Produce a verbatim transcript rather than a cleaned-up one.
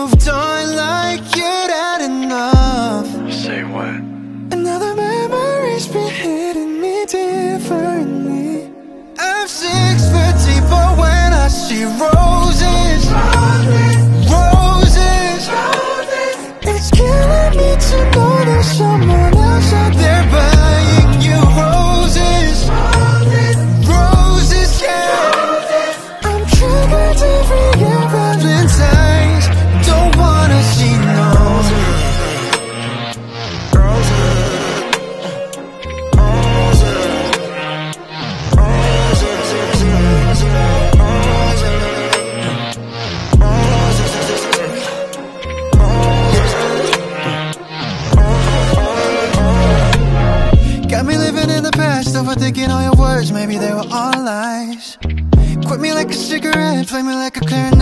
moved on like you'd had enough. Say what? And now the memories been hitting me differently. I'm six foot deep, but when I see roses, roses, roses, it's killing me to know there's someone else out there buying you roses, roses, yeah. I'm triggered every year, Valentine's. Don't wanna see no got me living in the past, overthinking all your words. Maybe they were all lies. Quit me like a cigarette, play me like